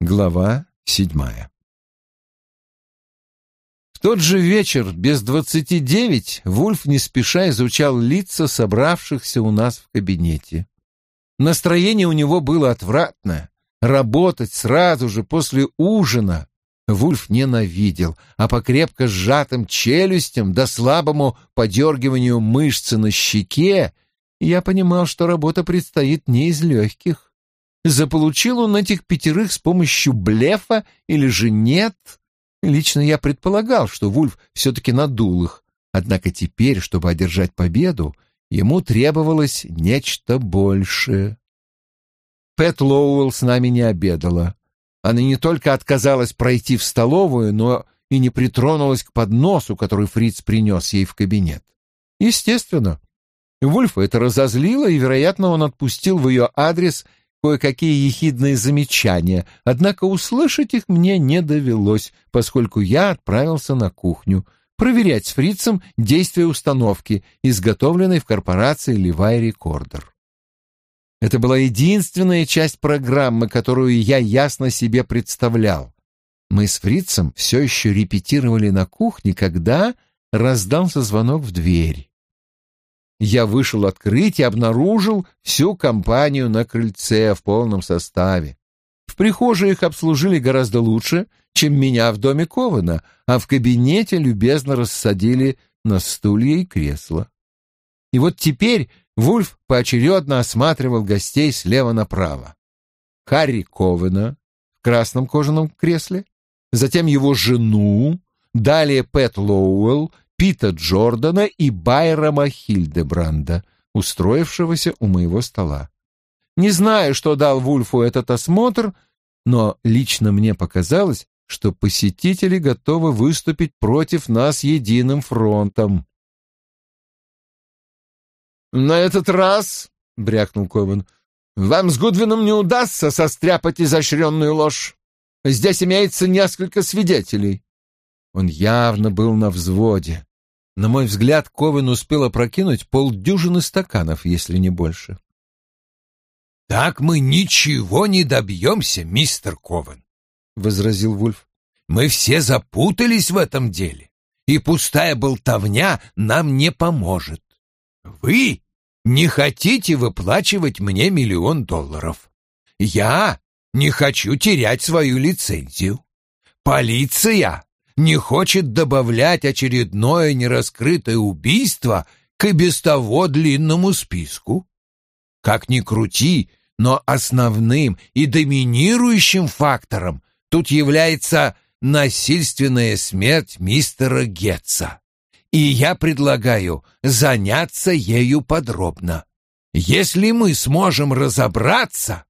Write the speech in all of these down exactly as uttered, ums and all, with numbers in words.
Глава седьмая. В тот же вечер, без двадцати девять, Вульф не спеша изучал лица собравшихся у нас в кабинете. Настроение у него было отвратное. Работать сразу же после ужина Вульф ненавидел, а по крепко сжатым челюстям да слабому подергиванию мышцы на щеке я понимал, что работа предстоит не из легких. Заполучил он этих пятерых с помощью блефа или же нет? Лично я предполагал, что Вульф все-таки надул их, однако теперь, чтобы одержать победу, ему требовалось нечто большее. Пэт Лоуэлл с нами не обедала. Она не только отказалась пройти в столовую, но и не притронулась к подносу, который Фриц принес ей в кабинет. Естественно, Вульфа это разозлило, и, вероятно, он отпустил в ее адрес кое-какие ехидные замечания, однако услышать их мне не довелось, поскольку я отправился на кухню проверять с Фрицем действие установки, изготовленной в корпорации Levi Recorder. Это была единственная часть программы, которую я ясно себе представлял. Мы с Фрицем все еще репетировали на кухне, когда раздался звонок в дверь. Я вышел открыть и обнаружил всю компанию на крыльце в полном составе. В прихожей их обслужили гораздо лучше, чем меня в доме Ковена, а в кабинете любезно рассадили на стулья и кресла. И вот теперь Вульф поочередно осматривал гостей слева направо. Харри Ковена в красном кожаном кресле, затем его жену, далее Пэт Лоуэлл, Пита Джордана и Байрама Хильдебранда, устроившегося у моего стола. Не знаю, что дал Вульфу этот осмотр, но лично мне показалось, что посетители готовы выступить против нас единым фронтом. «На этот раз, — брякнул Ковен, — вам с Гудвином не удастся состряпать изощренную ложь. Здесь имеется несколько свидетелей». Он явно был на взводе. На мой взгляд, Ковен успел опрокинуть полдюжины стаканов, если не больше. «Так мы ничего не добьемся, мистер Ковен», — возразил Вульф. «Мы все запутались в этом деле, и пустая болтовня нам не поможет. Вы не хотите выплачивать мне миллион долларов. Я не хочу терять свою лицензию. Полиция не хочет добавлять очередное нераскрытое убийство к и без того длинному списку. Как ни крути, но основным и доминирующим фактором тут является насильственная смерть мистера Гетца. И я предлагаю заняться ею подробно. Если мы сможем разобраться...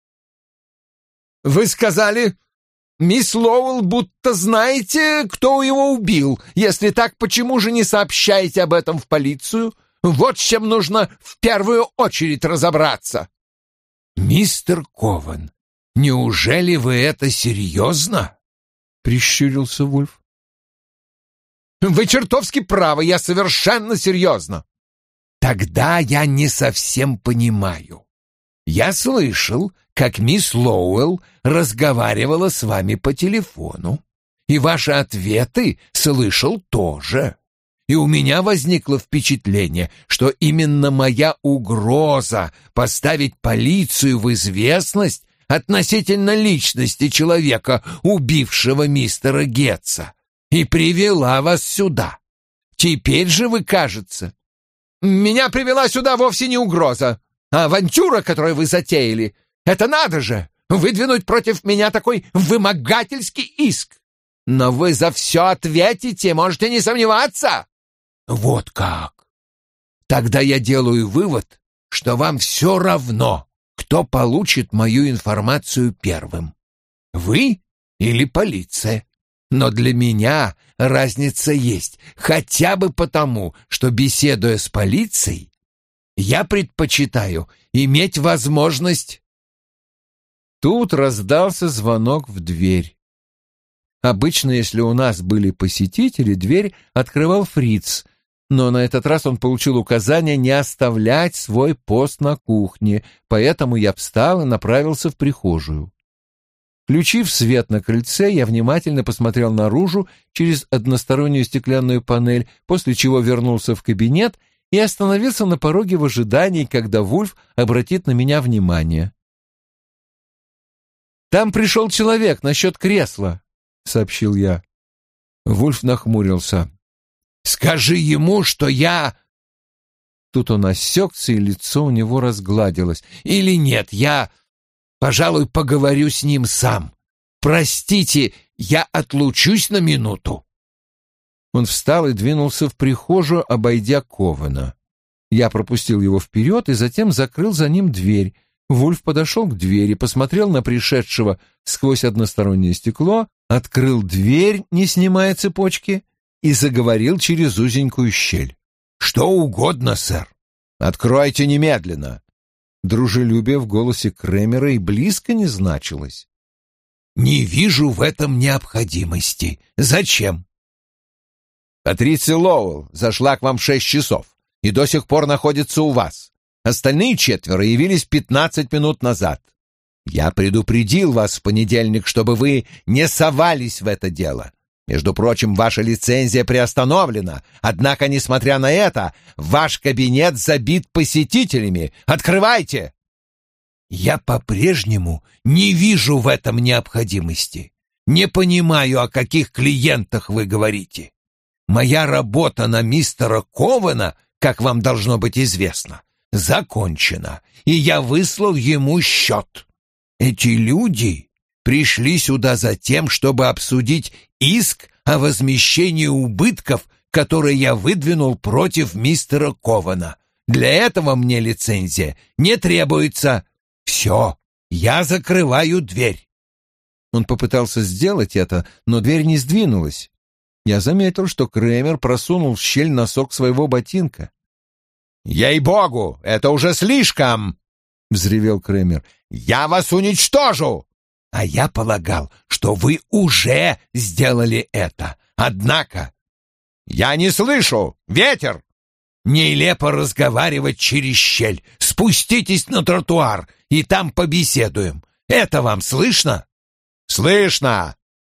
«Вы сказали, мисс Лоуэлл, будто знаете, кто его убил. Если так, почему же не сообщаете об этом в полицию? Вот с чем нужно в первую очередь разобраться». «Мистер Ковен, неужели вы это серьезно?» — прищурился Вульф. «Вы чертовски правы, я совершенно серьезно». «Тогда я не совсем понимаю. Я слышал, как мисс Лоуэлл разговаривала с вами по телефону, и ваши ответы слышал тоже. И у меня возникло впечатление, что именно моя угроза поставить полицию в известность относительно личности человека, убившего мистера Гетца, и привела вас сюда. Теперь же вы, кажется...» «Меня привела сюда вовсе не угроза, а авантюра, которую вы затеяли. Это надо же, выдвинуть против меня такой вымогательский иск. Но вы за все ответите, можете не сомневаться». «Вот как? Тогда я делаю вывод, что вам все равно, кто получит мою информацию первым. Вы или полиция. Но для меня разница есть, хотя бы потому, что, беседуя с полицией, я предпочитаю иметь возможность...» Тут раздался звонок в дверь. Обычно, если у нас были посетители, дверь открывал Фриц, но на этот раз он получил указание не оставлять свой пост на кухне, поэтому я встал и направился в прихожую. Включив свет на крыльце, я внимательно посмотрел наружу через одностороннюю стеклянную панель, после чего вернулся в кабинет и остановился на пороге в ожидании, когда Вульф обратит на меня внимание. «Там пришел человек насчет кресла», — сообщил я. Вульф нахмурился. «Скажи ему, что я...» Тут он осекся, и лицо у него разгладилось. «Или нет, я, пожалуй, поговорю с ним сам. Простите, я отлучусь на минуту». Он встал и двинулся в прихожую, обойдя Ковена. Я пропустил его вперед и затем закрыл за ним дверь. Вульф подошел к двери, посмотрел на пришедшего сквозь одностороннее стекло, открыл дверь, не снимая цепочки, и заговорил через узенькую щель. «Что угодно, сэр. Откройте немедленно». Дружелюбие в голосе Кремера и близко не значилось. «Не вижу в этом необходимости. Зачем?» «Патриция Лоуэлл зашла к вам в шесть часов и до сих пор находится у вас. Остальные четверо явились пятнадцать минут назад. Я предупредил вас в понедельник, чтобы вы не совались в это дело. Между прочим, ваша лицензия приостановлена, однако, несмотря на это, ваш кабинет забит посетителями. Открывайте!» «Я по-прежнему не вижу в этом необходимости. Не понимаю, о каких клиентах вы говорите. Моя работа на мистера Ковена, как вам должно быть известно, закончена, и я выслал ему счет. Эти люди пришли сюда за тем, чтобы обсудить иск о возмещении убытков, который я выдвинул против мистера Ковена. Для этого мне лицензия не требуется. Все, я закрываю дверь». Он попытался сделать это, но дверь не сдвинулась. Я заметил, что Кремер просунул в щель носок своего ботинка. «Ей-богу, это уже слишком!» — взревел Кремер. «Я вас уничтожу!» «А я полагал, что вы уже сделали это. Однако...» «Я не слышу! Ветер!» «Нелепо разговаривать через щель. Спуститесь на тротуар, и там побеседуем. Это вам слышно?» «Слышно!»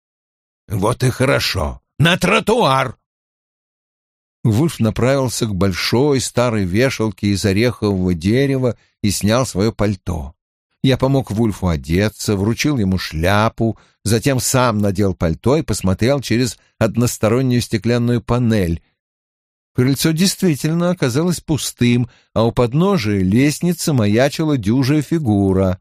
«Вот и хорошо. На тротуар!» Вульф направился к большой старой вешалке из орехового дерева и снял свое пальто. Я помог Вульфу одеться, вручил ему шляпу, затем сам надел пальто и посмотрел через одностороннюю стеклянную панель. Крыльцо действительно оказалось пустым, а у подножия лестницы маячила дюжая фигура.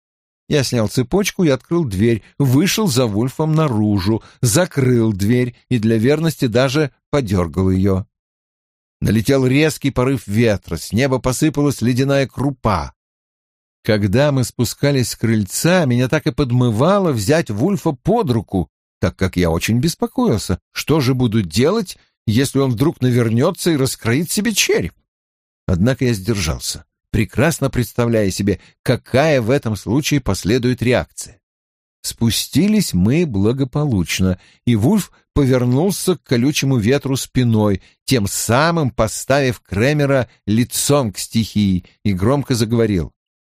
Я снял цепочку и открыл дверь, вышел за Вульфом наружу, закрыл дверь и для верности даже подергал ее. Налетел резкий порыв ветра, с неба посыпалась ледяная крупа. Когда мы спускались с крыльца, меня так и подмывало взять Вульфа под руку, так как я очень беспокоился, что же буду делать, если он вдруг навернется и раскроит себе череп. Однако я сдержался, прекрасно представляя себе, какая в этом случае последует реакция. Спустились мы благополучно, и Вульф повернулся к колючему ветру спиной, тем самым поставив Кремера лицом к стихии, и громко заговорил.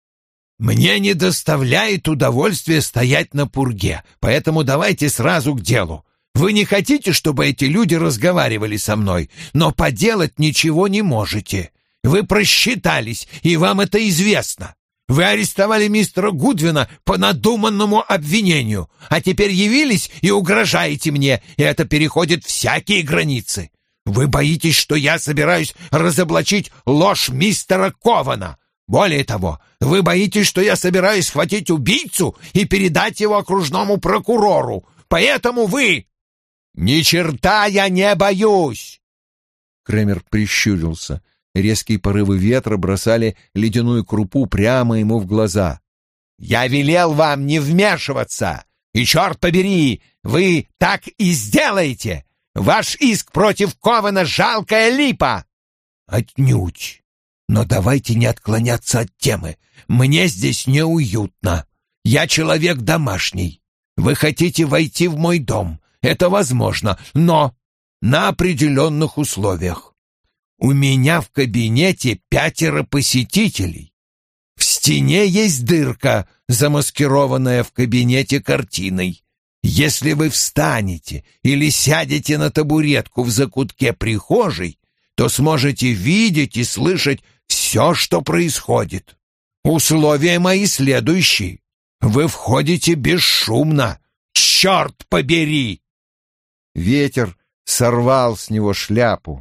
«Мне не доставляет удовольствия стоять на пурге, поэтому давайте сразу к делу. Вы не хотите, чтобы эти люди разговаривали со мной, но поделать ничего не можете. Вы просчитались, и вам это известно. Вы арестовали мистера Гудвина по надуманному обвинению, а теперь явились и угрожаете мне, и это переходит всякие границы. Вы боитесь, что я собираюсь разоблачить ложь мистера Ковена. Более того, вы боитесь, что я собираюсь схватить убийцу и передать его окружному прокурору. Поэтому вы... Ни черта я не боюсь!» Кремер прищурился. Резкие порывы ветра бросали ледяную крупу прямо ему в глаза. «Я велел вам не вмешиваться, и, черт побери, вы так и сделаете! Ваш иск против Ковена — жалкая липа!» «Отнюдь! Но давайте не отклоняться от темы. Мне здесь неуютно. Я человек домашний. Вы хотите войти в мой дом. Это возможно, но на определенных условиях. У меня в кабинете пятеро посетителей. В стене есть дырка, замаскированная в кабинете картиной. Если вы встанете или сядете на табуретку в закутке прихожей, то сможете видеть и слышать все, что происходит. Условия мои следующие. Вы входите бесшумно. Черт побери!» Ветер сорвал с него шляпу.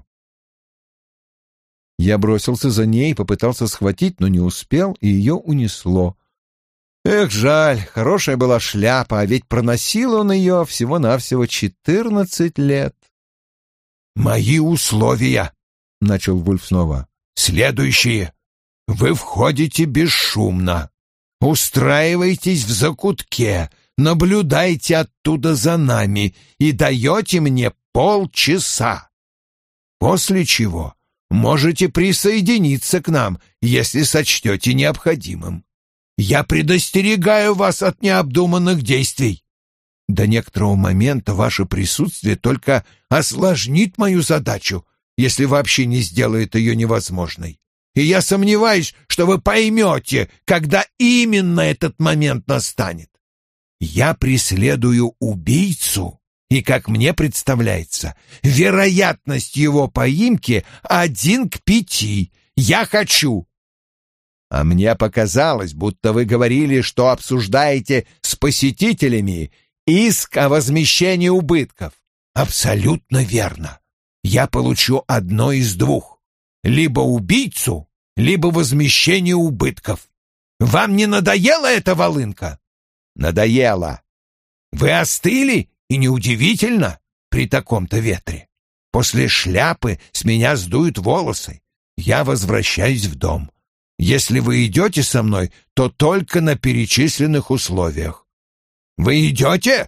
Я бросился за ней и попытался схватить, но не успел, и ее унесло. Эх, жаль, хорошая была шляпа, а ведь проносил он ее всего-навсего четырнадцать лет. «Мои условия», — начал Вульф снова, — «следующие. Вы входите бесшумно, устраиваетесь в закутке, наблюдайте оттуда за нами и даете мне полчаса. После чего можете присоединиться к нам, если сочтете необходимым. Я предостерегаю вас от необдуманных действий. До некоторого момента ваше присутствие только осложнит мою задачу, если вообще не сделает ее невозможной. И я сомневаюсь, что вы поймете, когда именно этот момент настанет. Я преследую убийцу, и, как мне представляется, вероятность его поимки один к пяти. Я хочу... А мне показалось, будто вы говорили, что обсуждаете с посетителями иск о возмещении убытков. Абсолютно верно. Я получу одно из двух. Либо убийцу, либо возмещение убытков. Вам не надоела эта волынка? Надоело. Вы остыли, и неудивительно при таком-то ветре. После шляпы с меня сдуют волосы. Я возвращаюсь в дом. Если вы идете со мной, то только на перечисленных условиях. Вы идете?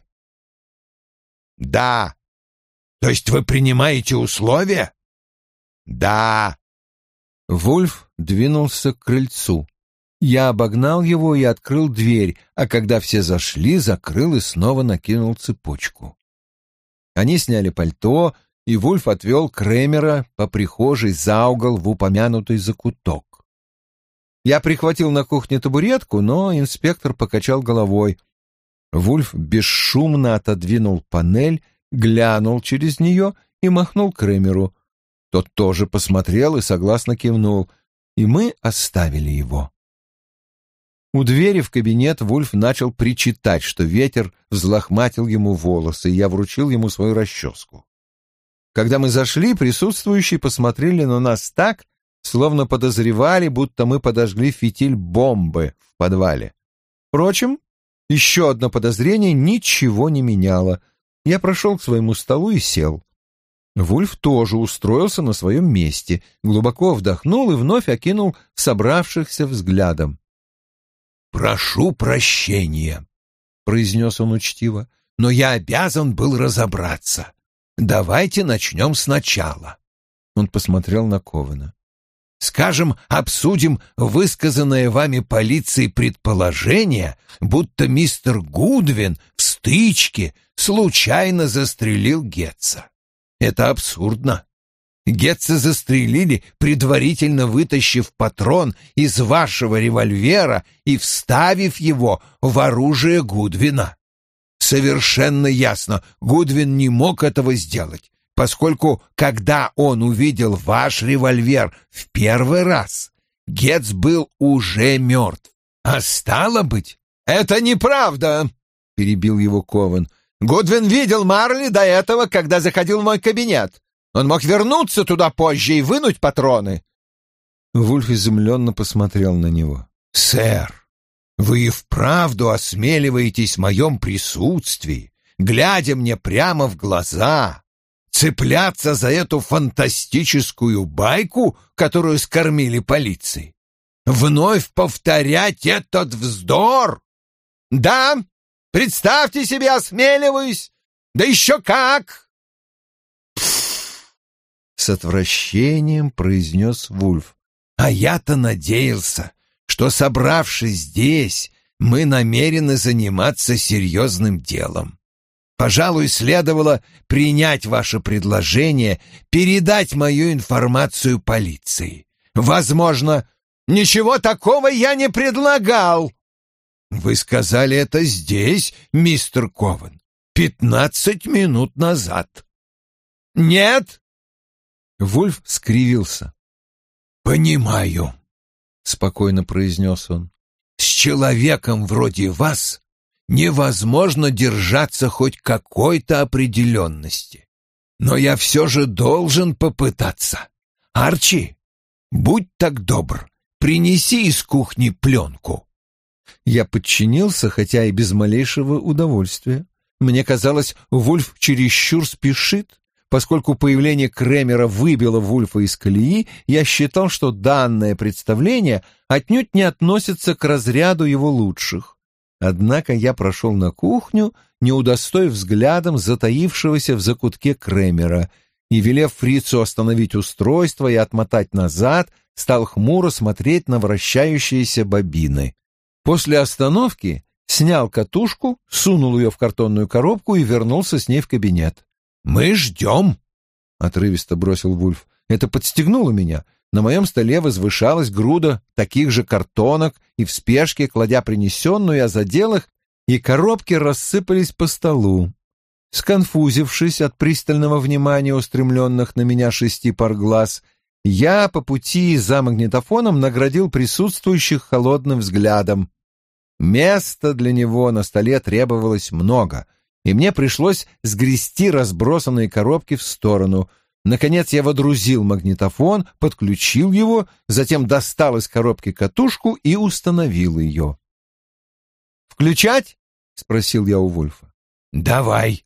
Да. То есть вы принимаете условия? Да. Вульф двинулся к крыльцу. Я обогнал его и открыл дверь, а когда все зашли, закрыл и снова накинул цепочку. Они сняли пальто, и Вульф отвел Кремера по прихожей за угол в упомянутый закуток. Я прихватил на кухне табуретку, но инспектор покачал головой. Вульф бесшумно отодвинул панель, глянул через нее и махнул Кремеру. Тот тоже посмотрел и согласно кивнул, и мы оставили его. У двери в кабинет Вульф начал причитать, что ветер взлохматил ему волосы, и я вручил ему свою расческу. Когда мы зашли, присутствующие посмотрели на нас так, словно подозревали, будто мы подожгли фитиль бомбы в подвале. Впрочем, еще одно подозрение ничего не меняло. Я прошел к своему столу и сел. Вульф тоже устроился на своем месте, глубоко вдохнул и вновь окинул собравшихся взглядом. «Прошу прощения», — произнес он учтиво, — «но я обязан был разобраться. Давайте начнем сначала». Он посмотрел на Ковена. «Скажем, обсудим высказанное вами полицией предположение, будто мистер Гудвин в стычке случайно застрелил Гетца. Это абсурдно. Гетца застрелили, предварительно вытащив патрон из вашего револьвера и вставив его в оружие Гудвина. Совершенно ясно, Гудвин не мог этого сделать, поскольку, когда он увидел ваш револьвер в первый раз, Гетц был уже мертв. А стало быть, это неправда, — перебил его Ковен. Гудвин видел Марли до этого, когда заходил в мой кабинет. Он мог вернуться туда позже и вынуть патроны. Вульф изумленно посмотрел на него. «Сэр, вы и вправду осмеливаетесь в моем присутствии, глядя мне прямо в глаза, цепляться за эту фантастическую байку, которую скормили полиции? Вновь повторять этот вздор? Да, представьте себе, осмеливаюсь, да еще как!» С отвращением произнес Вульф. «А я-то надеялся, что, собравшись здесь, мы намерены заниматься серьезным делом. Пожалуй, следовало принять ваше предложение, передать мою информацию полиции. Возможно, Ничего такого я не предлагал. Вы сказали это здесь, мистер Ковен, пятнадцать минут назад. Нет. Вульф скривился. Понимаю, спокойно произнес он. С человеком вроде вас невозможно держаться хоть какой-то определенности. Но я все же должен попытаться. Арчи, будь так добр, принеси из кухни пленку. Я подчинился, хотя и без малейшего удовольствия. Мне казалось, Вульф чересчур спешит. Поскольку появление Кремера выбило Вульфа из колеи, я считал, что данное представление отнюдь не относится к разряду его лучших. Однако я прошел на кухню, не удостоив взглядом затаившегося в закутке Кремера, и, велев фрицу остановить устройство и отмотать назад, стал хмуро смотреть на вращающиеся бобины. После остановки снял катушку, сунул ее в картонную коробку и вернулся с ней в кабинет. «Мы ждем», — отрывисто бросил Вульф. Это подстегнуло меня. На моем столе возвышалась груда таких же картонок, и в спешке, кладя принесенную, я задел их, и коробки рассыпались по столу. Сконфузившись от пристального внимания устремленных на меня шести пар глаз, я по пути за магнитофоном наградил присутствующих холодным взглядом. Места для него на столе требовалось много, и мне пришлось сгрести разбросанные коробки в сторону. Наконец я водрузил магнитофон, подключил его, затем достал из коробки катушку и установил ее. «Включать?» — спросил я у Вульфа. «Давай».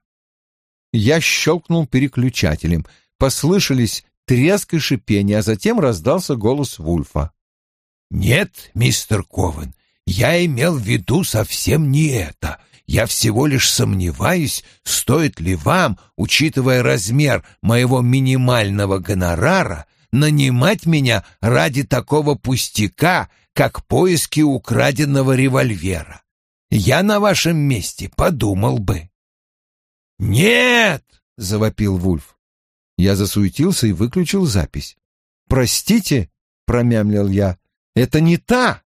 Я щелкнул переключателем. Послышались треск и шипение, а затем раздался голос Вульфа. «Нет, мистер Ковен, я имел в виду совсем не это. Я всего лишь сомневаюсь, стоит ли вам, учитывая размер моего минимального гонорара, нанимать меня ради такого пустяка, как поиски украденного револьвера. Я на вашем месте подумал бы». «Нет!» — завопил Вульф. Я засуетился и выключил запись. «Простите», — промямлил я, — «это не та».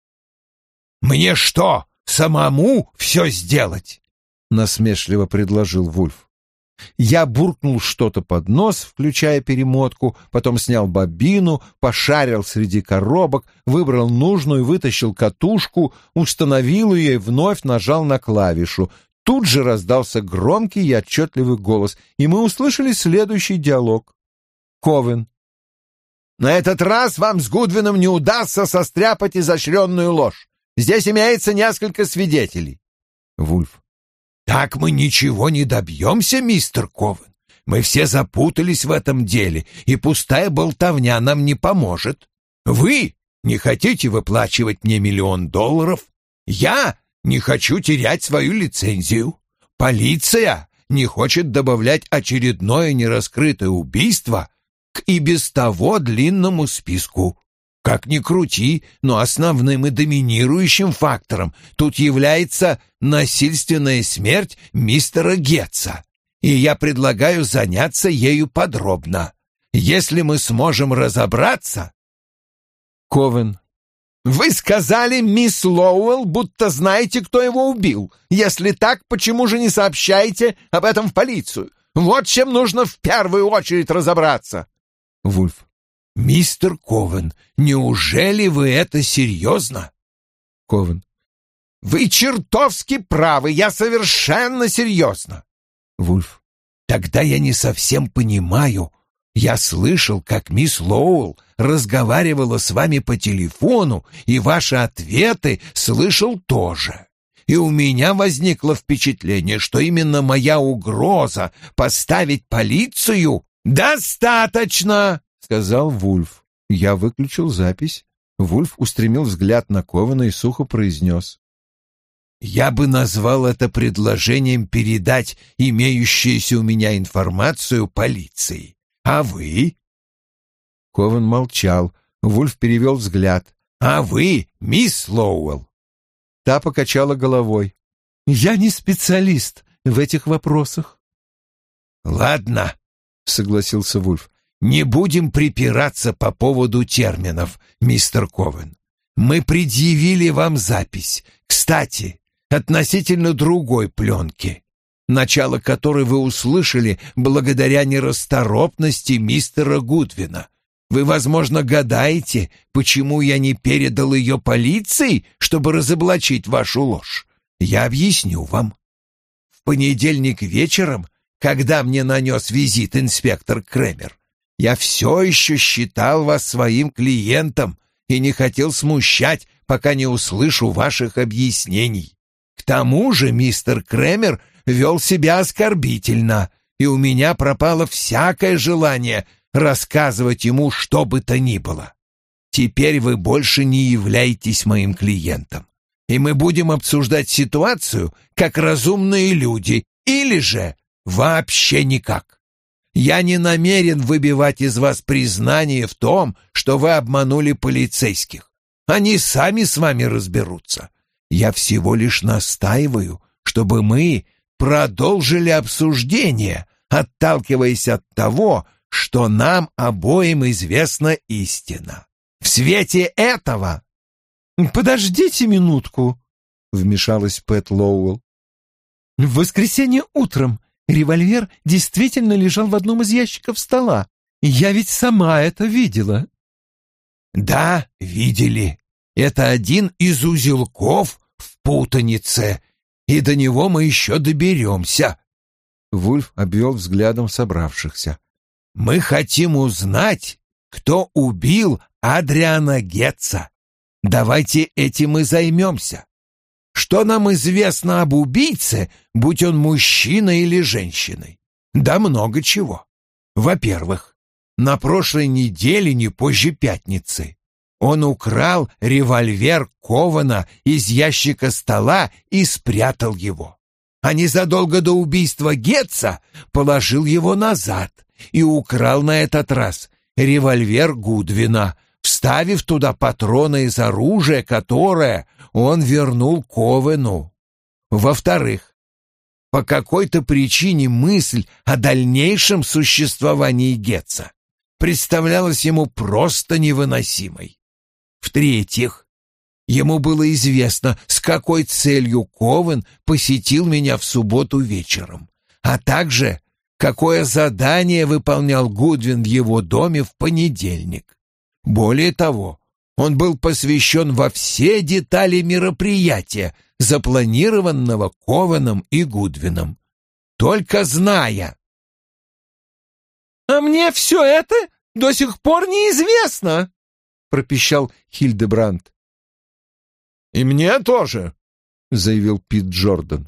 «Мне что, самому все сделать?» — насмешливо предложил Вульф. Я буркнул что-то под нос, включая перемотку, потом снял бобину, пошарил среди коробок, выбрал нужную, вытащил катушку, установил ее и вновь нажал на клавишу. Тут же раздался громкий и отчетливый голос, и мы услышали следующий диалог. Ковен. «На этот раз вам с Гудвином не удастся состряпать изощренную ложь. Здесь имеется несколько свидетелей». Вульф. «Так мы ничего не добьемся, мистер Ковен. Мы все запутались в этом деле, и пустая болтовня нам не поможет. Вы не хотите выплачивать мне миллион долларов? Я не хочу терять свою лицензию. Полиция не хочет добавлять очередное нераскрытое убийство к и без того длинному списку. Как ни крути, но основным и доминирующим фактором тут является насильственная смерть мистера Гетца, и я предлагаю заняться ею подробно. Если мы сможем разобраться...» Ковен. «Вы сказали, мисс Лоуэлл, будто знаете, кто его убил. Если так, почему же не сообщаете об этом в полицию? Вот чем нужно в первую очередь разобраться». Вульф. «Мистер Ковен, неужели вы это серьезно?» Ковен. «Вы чертовски правы, я совершенно серьезно». Вульф. «Тогда я не совсем понимаю. Я слышал, как мисс Лоуэлл разговаривала с вами по телефону, и ваши ответы слышал тоже. И у меня возникло впечатление, что именно моя угроза поставить полицию...» «Достаточно!» — сказал Вульф. Я выключил запись. Вульф устремил взгляд на Ковена и сухо произнес. «Я бы назвал это предложением передать имеющуюся у меня информацию полиции. А вы?» Ковен молчал. Вульф перевел взгляд. «А вы, мисс Лоуэлл?» Та покачала головой. «Я не специалист в этих вопросах». «Ладно», — согласился Вульф. «Не будем припираться по поводу терминов, мистер Ковен. Мы предъявили вам запись. Кстати, относительно другой пленки, начало которой вы услышали благодаря нерасторопности мистера Гудвина. Вы, возможно, гадаете, почему я не передал ее полиции, чтобы разоблачить вашу ложь. Я объясню вам. В понедельник вечером, когда мне нанес визит инспектор Кремер, я все еще считал вас своим клиентом и не хотел смущать, пока не услышу ваших объяснений. К тому же мистер Кремер вел себя оскорбительно, и у меня пропало всякое желание рассказывать ему что бы то ни было. Теперь вы больше не являетесь моим клиентом, и мы будем обсуждать ситуацию как разумные люди, или же вообще никак. Я не намерен выбивать из вас признание в том, что вы обманули полицейских. Они сами с вами разберутся. Я всего лишь настаиваю, чтобы мы продолжили обсуждение, отталкиваясь от того, что нам обоим известна истина. В свете этого... «Подождите минутку», — вмешалась Пэт Лоуэлл. «В воскресенье утром револьвер действительно лежал в одном из ящиков стола. Я ведь сама это видела». «Да, видели. Это один из узелков в путанице, и до него мы еще доберемся». Вульф обвел взглядом собравшихся. «Мы хотим узнать, кто убил Адриана Гетца. Давайте этим и займемся. Что нам известно об убийце, будь он мужчиной или женщиной? Да много чего. Во-первых, на прошлой неделе, не позже пятницы, он украл револьвер Кована из ящика стола и спрятал его. А незадолго до убийства Гетца положил его назад и украл на этот раз револьвер Гудвина, вставив туда патроны из оружия, которое он вернул Ковену. Во-вторых, по какой-то причине мысль о дальнейшем существовании Гетца представлялась ему просто невыносимой. В-третьих, ему было известно, с какой целью Ковен посетил меня в субботу вечером, а также какое задание выполнял Гудвин в его доме в понедельник. Более того, он был посвящен во все детали мероприятия, запланированного Ковеном и Гудвином. Только зная... «А мне все это до сих пор неизвестно», — пропищал Хильдебранд. «И мне тоже», — заявил Пит Джордан.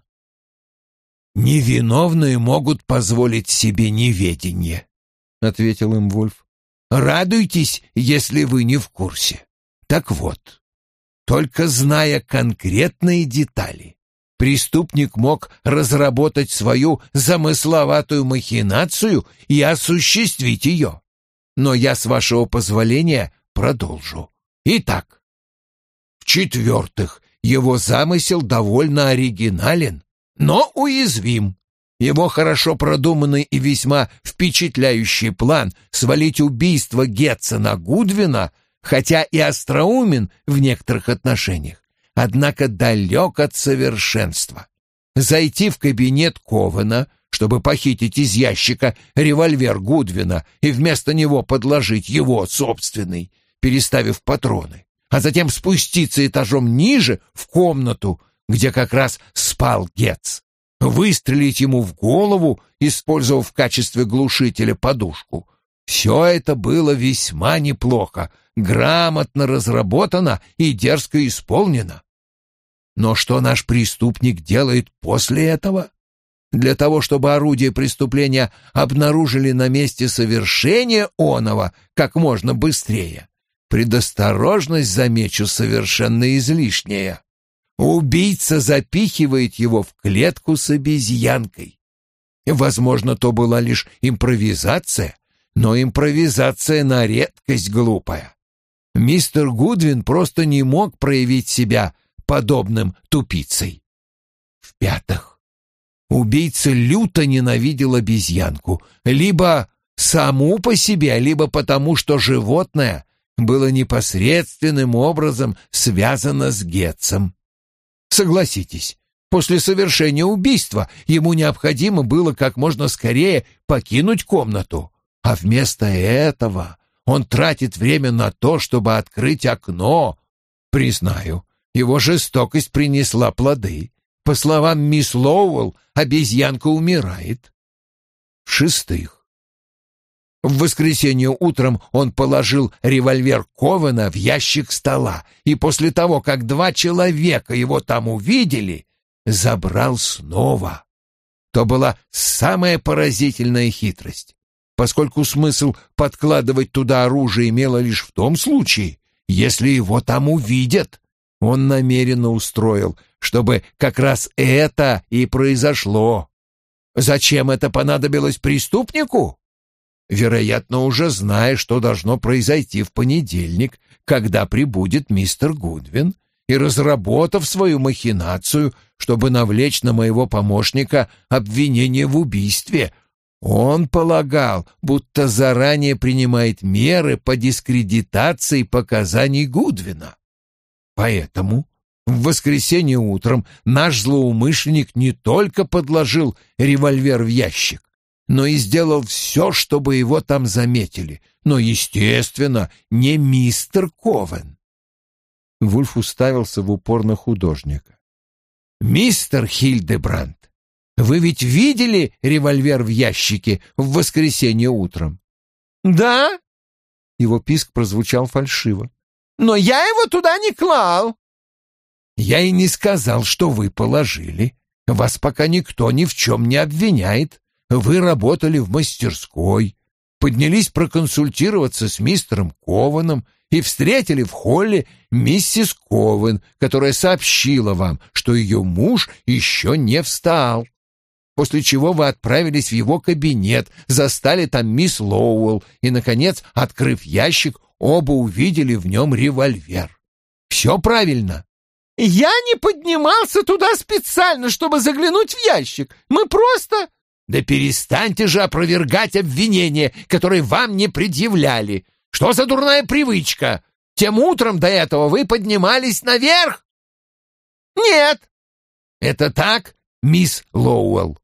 «Невиновные могут позволить себе неведение», — ответил им Вульф. «Радуйтесь, если вы не в курсе. Так вот, только зная конкретные детали, преступник мог разработать свою замысловатую махинацию и осуществить ее. Но я, с вашего позволения, продолжу. Итак, в-четвертых, его замысел довольно оригинален, но уязвим. Его хорошо продуманный и весьма впечатляющий план свалить убийство Гетца на Гудвина, хотя и остроумен в некоторых отношениях, однако далек от совершенства. Зайти в кабинет Ковена, чтобы похитить из ящика револьвер Гудвина и вместо него подложить его собственный, переставив патроны, а затем спуститься этажом ниже в комнату, где как раз спал Гетц, выстрелить ему в голову, использовав в качестве глушителя подушку. Все это было весьма неплохо, грамотно разработано и дерзко исполнено. Но что наш преступник делает после этого? Для того, чтобы орудие преступления обнаружили на месте совершения оного как можно быстрее, предосторожность, замечу, совершенно излишняя. Убийца запихивает его в клетку с обезьянкой. Возможно, то была лишь импровизация, но импровизация на редкость глупая. Мистер Гудвин просто не мог проявить себя подобным тупицей. В-пятых, убийца люто ненавидел обезьянку, либо саму по себе, либо потому, что животное было непосредственным образом связано с Гетцем. Согласитесь, после совершения убийства ему необходимо было как можно скорее покинуть комнату, а вместо этого он тратит время на то, чтобы открыть окно. Признаю, его жестокость принесла плоды. По словам мисс Лоуэлл, обезьянка умирает. В-шестых, в воскресенье утром он положил револьвер Ковена в ящик стола, и после того, как два человека его там увидели, забрал снова. То была самая поразительная хитрость, поскольку смысл подкладывать туда оружие имело лишь в том случае, если его там увидят. Он намеренно устроил, чтобы как раз это и произошло. Зачем это понадобилось преступнику? Вероятно, уже зная, что должно произойти в понедельник, когда прибудет мистер Гудвин, и разработав свою махинацию, чтобы навлечь на моего помощника обвинение в убийстве, он полагал, будто заранее принимает меры по дискредитации показаний Гудвина. Поэтому в воскресенье утром наш злоумышленник не только подложил револьвер в ящик, но и сделал все, чтобы его там заметили, но, естественно, не мистер Ковен. Вульф уставился в упор на художника. «Мистер Хильдебранд, вы ведь видели револьвер в ящике в воскресенье утром?» «Да?» Его писк прозвучал фальшиво. «Но я его туда не клал». «Я и не сказал, что вы положили. Вас пока никто ни в чем не обвиняет. Вы работали в мастерской, поднялись проконсультироваться с мистером Кованом и встретили в холле миссис Ковен, которая сообщила вам, что ее муж еще не встал. После чего вы отправились в его кабинет, застали там мисс Лоуэлл и, наконец, открыв ящик, оба увидели в нем револьвер. Все правильно?» «Я не поднимался туда специально, чтобы заглянуть в ящик. Мы просто...» «Да перестаньте же опровергать обвинения, которые вам не предъявляли. Что за дурная привычка? Тем утром до этого вы поднимались наверх?» «Нет». «Это так, мисс Лоуэлл?»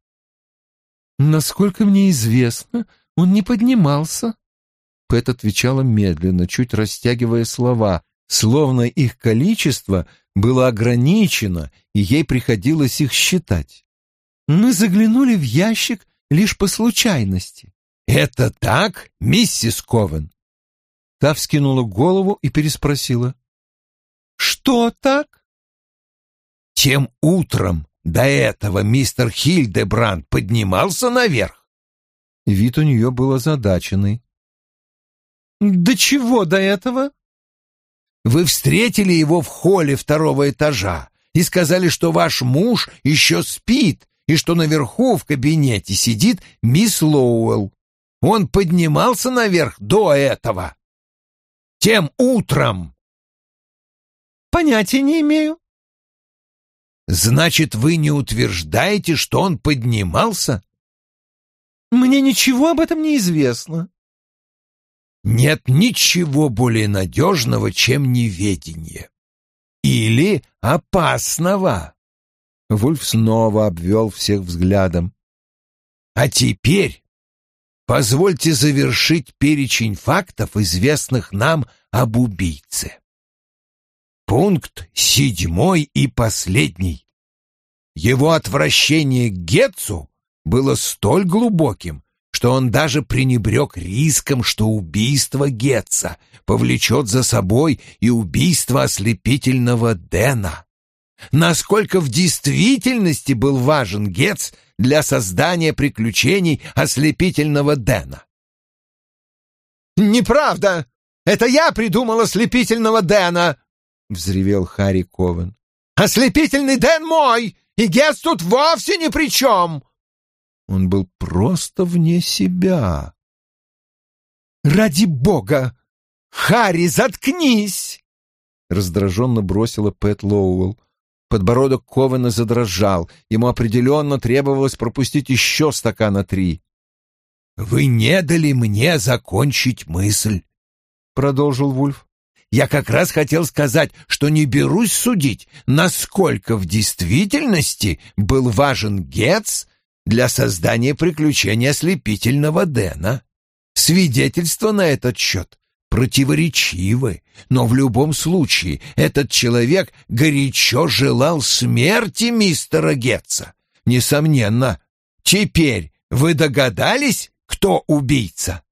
«Насколько мне известно, он не поднимался». Пэт отвечала медленно, чуть растягивая слова, словно их количество было ограничено, и ей приходилось их считать. «Мы заглянули в ящик лишь по случайности». «Это так, миссис Ковен?» Та вскинула голову и переспросила. «Что так?» «Тем утром до этого мистер Хильдебранд поднимался наверх?» Вид у нее был озадаченный. «До чего до этого?» «Вы встретили его в холле второго этажа и сказали, что ваш муж еще спит и что наверху в кабинете сидит мисс Лоуэлл. Он поднимался наверх до этого. Тем утром». «Понятия не имею». «Значит, вы не утверждаете, что он поднимался?» «Мне ничего об этом не известно». «Нет ничего более надежного, чем неведение. Или опасного». Вульф снова обвел всех взглядом. «А теперь позвольте завершить перечень фактов, известных нам об убийце. Пункт седьмой и последний. Его отвращение к Гетцу было столь глубоким, что он даже пренебрег риском, что убийство Гетца повлечет за собой и убийство ослепительного Дэна. Насколько в действительности был важен Гетц для создания приключений ослепительного Дэна?» «Неправда! Это я придумал ослепительного Дэна!» — взревел Харри Ковен. «Ослепительный Дэн мой, и Гетц тут вовсе ни при чем!» Он был просто вне себя. «Ради бога! Харри, заткнись!» Раздраженно бросила Пэт Лоуэлл. Подбородок Ковена задрожал. Ему определенно требовалось пропустить еще стакана три. «Вы не дали мне закончить мысль. — продолжил Вульф. «Я как раз хотел сказать, что не берусь судить, насколько в действительности был важен Гетц для создания приключения ослепительного Дэна. Свидетельства на этот счет противоречивы, но в любом случае этот человек горячо желал смерти мистера Гетца. Несомненно, теперь вы догадались, кто убийца?»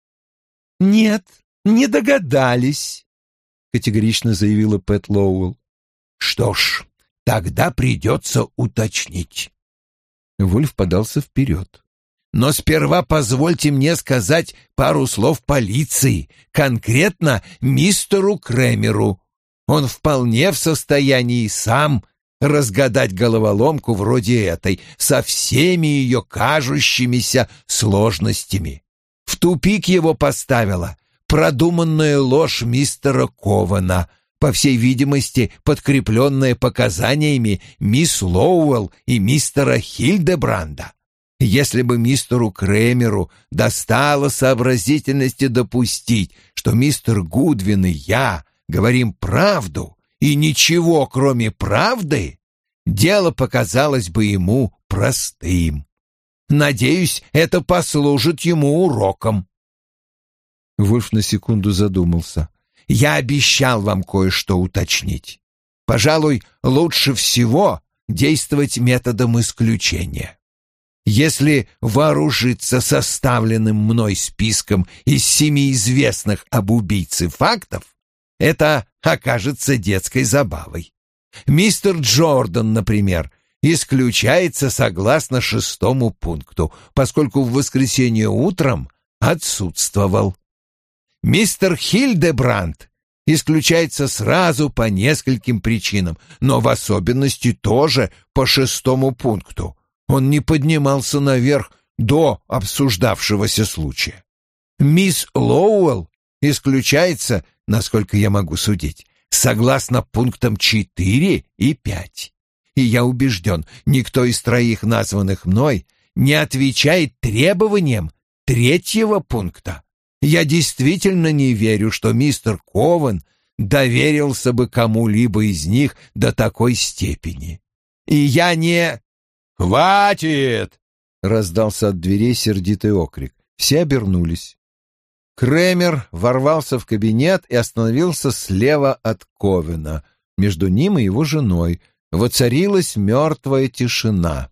«Нет, не догадались», — категорично заявила Пэт Лоуэлл. «Что ж, тогда придется уточнить». Вульф подался вперед. «Но сперва позвольте мне сказать пару слов полиции, конкретно мистеру Кремеру. Он вполне в состоянии сам разгадать головоломку вроде этой, со всеми ее кажущимися сложностями. В тупик его поставила продуманная ложь мистера Ковена, по всей видимости, подкрепленная показаниями мисс Лоуэлл и мистера Хильдебранда. Если бы мистеру Кремеру достало сообразительности допустить, что мистер Гудвин и я говорим правду и ничего, кроме правды, дело показалось бы ему простым. Надеюсь, это послужит ему уроком». Вульф на секунду задумался. «Я обещал вам кое-что уточнить. Пожалуй, лучше всего действовать методом исключения. Если вооружиться составленным мной списком из семи известных об убийце фактов, это окажется детской забавой. Мистер Джордан, например, исключается согласно шестому пункту, поскольку в воскресенье утром отсутствовал. Мистер Хильдебранд исключается сразу по нескольким причинам, но в особенности тоже по шестому пункту. Он не поднимался наверх до обсуждавшегося случая. Мисс Лоуэлл исключается, насколько я могу судить, согласно пунктам четыре и пять. И я убежден, никто из троих названных мной не отвечает требованиям третьего пункта. Я действительно не верю, что мистер Ковен доверился бы кому-либо из них до такой степени. И я не... «Хватит!» — раздался от дверей сердитый окрик. Все обернулись. Кремер ворвался в кабинет и остановился слева от Ковена. Между ним и его женой воцарилась мертвая тишина.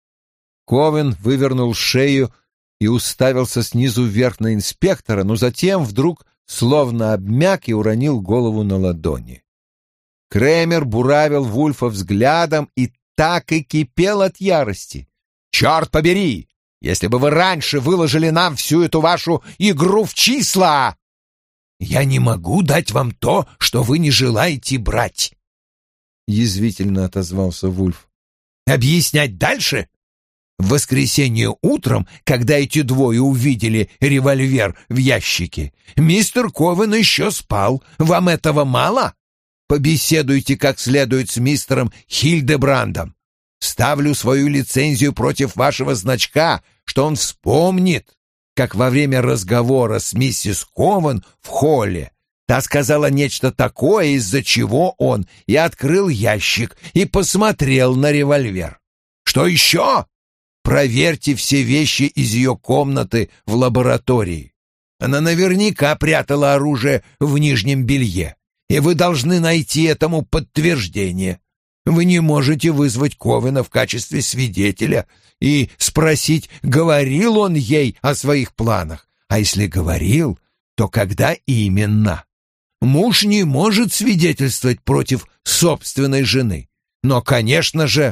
Ковен вывернул шею и уставился снизу вверх на инспектора, но затем вдруг словно обмяк и уронил голову на ладони. Кремер буравил Вульфа взглядом и так и кипел от ярости. «Черт побери! Если бы вы раньше выложили нам всю эту вашу игру в числа!» «Я не могу дать вам то, что вы не желаете брать», — язвительно отозвался Вульф. «Объяснять дальше? В воскресенье утром, когда эти двое увидели револьвер в ящике, мистер Ковен еще спал. Вам этого мало? Побеседуйте как следует с мистером Хильдебрандом. Ставлю свою лицензию против вашего значка, что он вспомнит, как во время разговора с миссис Ковен в холле та сказала нечто такое, из-за чего он и открыл ящик и посмотрел на револьвер. Что еще? Проверьте все вещи из ее комнаты в лаборатории. Она наверняка прятала оружие в нижнем белье, и вы должны найти этому подтверждение. Вы не можете вызвать Ковена в качестве свидетеля и спросить, говорил он ей о своих планах, а если говорил, то когда именно? Муж не может свидетельствовать против собственной жены, но, конечно же...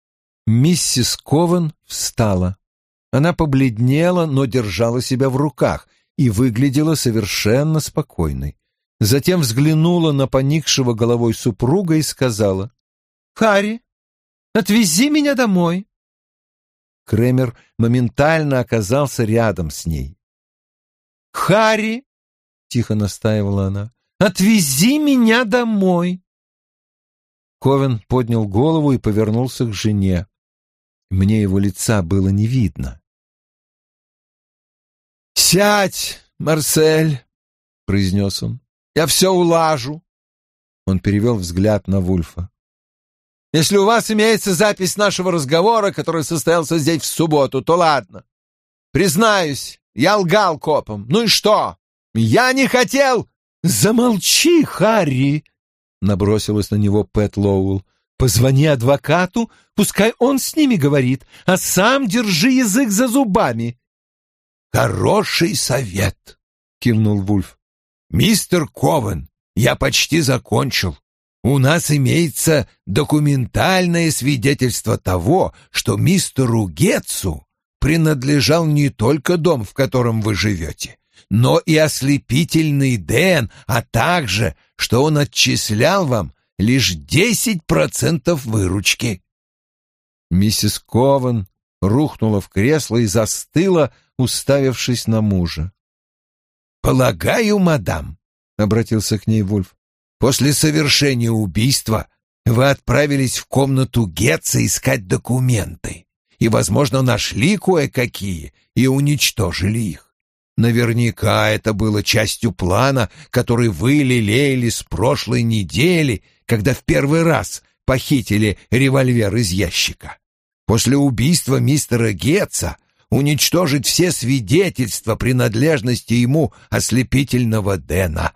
Миссис Ковен встала. Она побледнела, но держала себя в руках и выглядела совершенно спокойной. Затем взглянула на поникшего головой супруга и сказала: «Харри, отвези меня домой». Кремер моментально оказался рядом с ней. «Харри», — тихо настаивала она, — «отвези меня домой». Ковен поднял голову и повернулся к жене. Мне его лица было не видно. «Сядь, Марсель», — произнес он. «Я все улажу». Он перевел взгляд на Вульфа. «Если у вас имеется запись нашего разговора, который состоялся здесь в субботу, то ладно. Признаюсь, я лгал копам. Ну и что? Я не хотел...» «Замолчи, Харри!» — набросилась на него Пэт Лоуэлл. «Позвони адвокату, пускай он с ними говорит, а сам держи язык за зубами». «Хороший совет», — кивнул Вульф. «Мистер Ковен, я почти закончил. У нас имеется документальное свидетельство того, что мистеру Гетцу принадлежал не только дом, в котором вы живете, но и ослепительный Дэн, а также, что он отчислял вам лишь десять процентов выручки». Миссис Ковен рухнула в кресло и застыла, уставившись на мужа. «Полагаю, мадам», — обратился к ней Вульф, «после совершения убийства вы отправились в комнату Гетца искать документы и, возможно, нашли кое-какие и уничтожили их. Наверняка это было частью плана, который вы лелеяли с прошлой недели, когда в первый раз похитили револьвер из ящика. После убийства мистера Гетца уничтожить все свидетельства принадлежности ему ослепительного Дэна.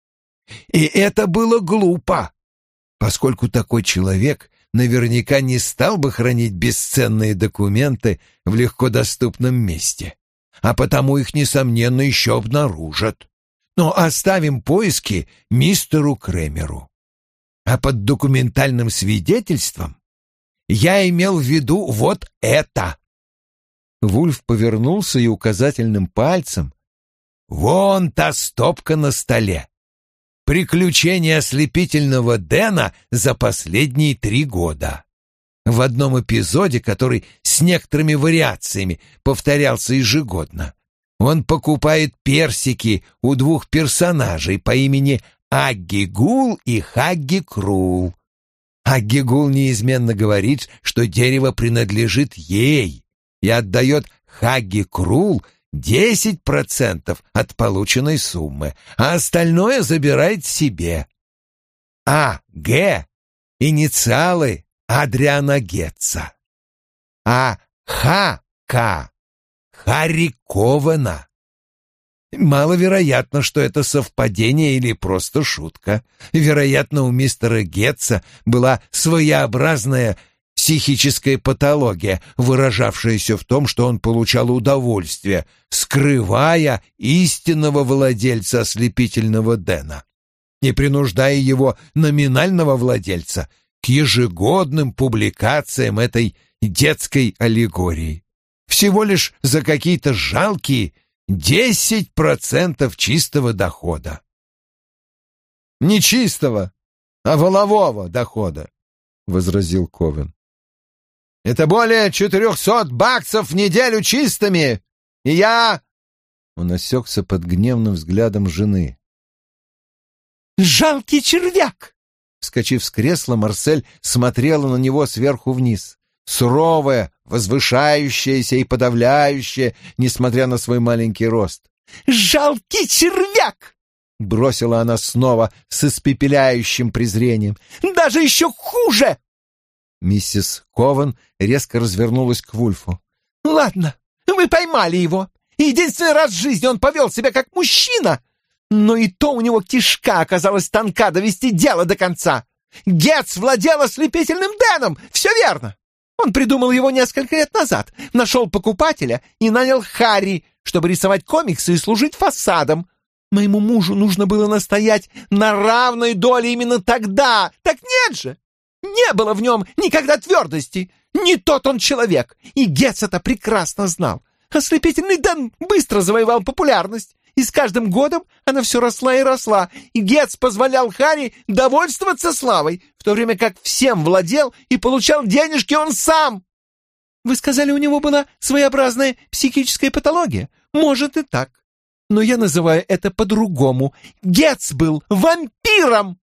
И это было глупо, поскольку такой человек наверняка не стал бы хранить бесценные документы в легкодоступном месте, а потому их, несомненно, еще обнаружат. Но оставим поиски мистеру Кремеру. А под документальным свидетельством я имел в виду вот это. Вульф повернулся и указательным пальцем. Вон та стопка на столе. Приключения ослепительного Дэна за последние три года. В одном эпизоде, который с некоторыми вариациями повторялся ежегодно, он покупает персики у двух персонажей по имени Агги Гул и Хагги Крул. Агги Гул неизменно говорит, что дерево принадлежит ей, и отдает Хагги Крул десять процентов от полученной суммы, а остальное забирает себе. А. Г. Инициалы Адриана Гетца. А. Х. К. Харри Ковена. Маловероятно, что это совпадение или просто шутка. Вероятно, у мистера Гетца была своеобразная психическая патология, выражавшаяся в том, что он получал удовольствие, скрывая истинного владельца ослепительного Дэна и принуждая его номинального владельца к ежегодным публикациям этой детской аллегории. Всего лишь за какие-то жалкие десять процентов чистого дохода. «Не чистого, а волового дохода», — возразил Ковен. «Это более четырехсот баксов в неделю чистыми, и я...» Он осекся под гневным взглядом жены. «Жалкий червяк!» Вскочив с кресла, Марсель смотрела на него сверху вниз, суровая, возвышающаяся и подавляющая, несмотря на свой маленький рост. «Жалкий червяк!» — бросила она снова с испепеляющим презрением. «Даже еще хуже!» Миссис Ковен резко развернулась к Вульфу. «Ладно, вы поймали его. Единственный раз в жизни он повел себя как мужчина. Но и то у него кишка оказалась тонка довести дело до конца. Гетц владел ослепительным Дэном, все верно. Он придумал его несколько лет назад, нашел покупателя и нанял Харри, чтобы рисовать комиксы и служить фасадом. Моему мужу нужно было настоять на равной доле именно тогда. Так нет же! Не было в нем никогда твердости. Не тот он человек, и Гетц это прекрасно знал. Ослепительный Дэн быстро завоевал популярность, и с каждым годом она все росла и росла, и Гетц позволял Харри довольствоваться славой, в то время как всем владел и получал денежки он сам. Вы сказали, у него была своеобразная психическая патология. Может и так, но я называю это по-другому. Гетц был вампиром.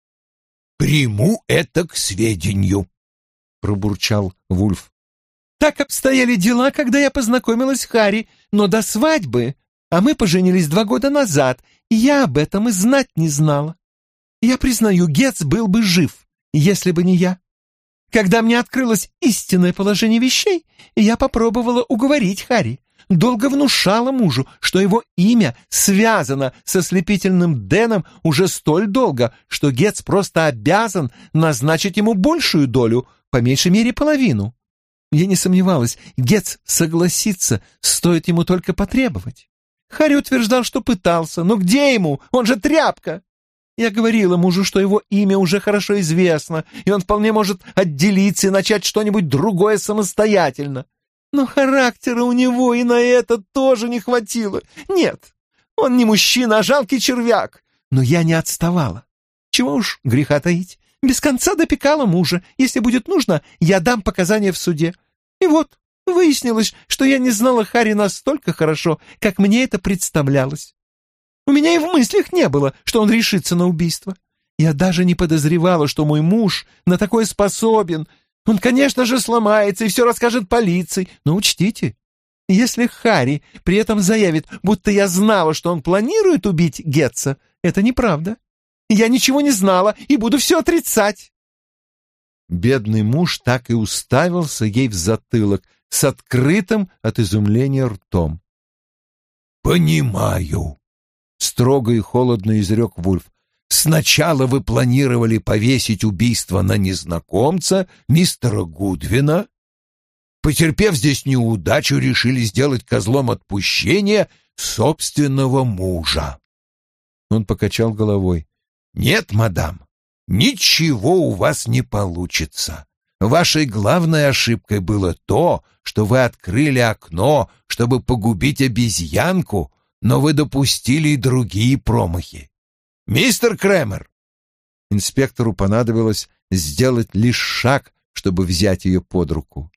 «Приму это к сведению», — пробурчал Вульф. «Так обстояли дела, когда я познакомилась с Харри, но до свадьбы а мы поженились два года назад, и я об этом и знать не знала. Я признаю, Гетц был бы жив, если бы не я. Когда мне открылось истинное положение вещей, я попробовала уговорить Харри. Долго внушала мужу, что его имя связано со слепительным Дэном уже столь долго, что Гетц просто обязан назначить ему большую долю, по меньшей мере половину. Я не сомневалась, Гетц согласится, стоит ему только потребовать. Харри утверждал, что пытался, но где ему? Он же тряпка. Я говорила мужу, что его имя уже хорошо известно, и он вполне может отделиться и начать что-нибудь другое самостоятельно. Но характера у него и на это тоже не хватило. Нет, он не мужчина, а жалкий червяк. Но я не отставала. Чего уж греха таить. Без конца допекала мужа. Если будет нужно, я дам показания в суде. И вот выяснилось, что я не знала Харри настолько хорошо, как мне это представлялось. У меня и в мыслях не было, что он решится на убийство. Я даже не подозревала, что мой муж на такое способен. Он, конечно же, сломается и все расскажет полиции. Но учтите, если Харри при этом заявит, будто я знала, что он планирует убить Гетца, это неправда. Я ничего не знала и буду все отрицать. Бедный муж так и уставился ей в затылок с открытым от изумления ртом. «Понимаю», — строго и холодно изрек Вульф. «Сначала вы планировали повесить убийство на незнакомца, мистера Гудвина. Потерпев здесь неудачу, решили сделать козлом отпущения собственного мужа». Он покачал головой. «Нет, мадам, ничего у вас не получится. Вашей главной ошибкой было то, что вы открыли окно, чтобы погубить обезьянку, но вы допустили и другие промахи. Мистер Кремер!» Инспектору понадобилось сделать лишь шаг, чтобы взять ее под руку.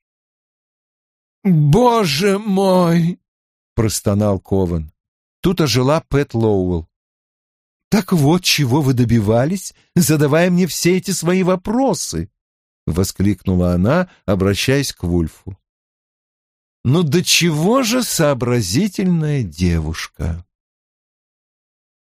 «Боже мой!» — простонал Ковен. Тут ожила Пэт Лоуэлл. «Так вот, чего вы добивались, задавая мне все эти свои вопросы!» — воскликнула она, обращаясь к Вульфу. «Ну до чего же сообразительная девушка!»